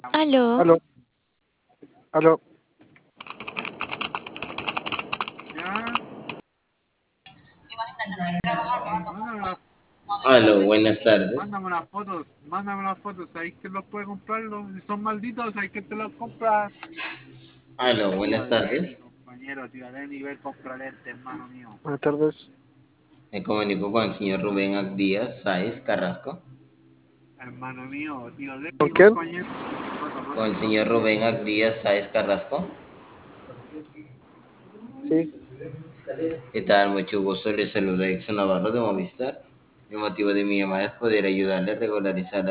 Aló, Aló, aló. Ya, Aló, buenas tardes. mándame las fotos, ¿sabéis quién los puede comprarlos? Si son malditos, ¿sabéis quién te los compra? Aló, Tío buenas Denny, tardes. compañero, tío Denny, ve compra lente, hermano mío. Buenas tardes. Me comunico con el señor Rubén Díaz Sáez Carrasco. Hermano mío, tío ¿Con Denny, quién? compañero. Con el señor Rubén Díaz Sáez Carrasco. Sí. ¿Qué tal? Mucho gusto. Les saluda Exxon Navarro de Movistar. El motivo de mi llamada es poder ayudarle a regularizar la